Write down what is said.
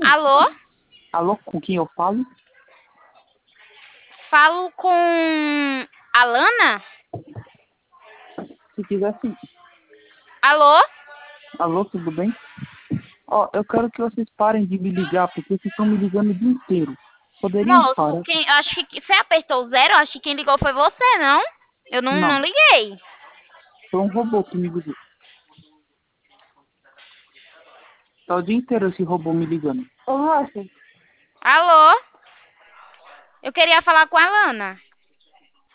Alô? Alô, com quem eu falo? Falo com a Lana? Se quiser sim. Alô? Alô, tudo bem? Ó, eu quero que vocês parem de me ligar, porque vocês estão me ligando o dia inteiro. Poderiam Moço, parar? acho que você apertou 0, acho que quem ligou foi você, não? Eu não Não, liguei. foi um robô que me ligou. Tá o dia inteiro esse robô me ligando. Ô, Rocha, Alô? Eu queria falar com a Lana.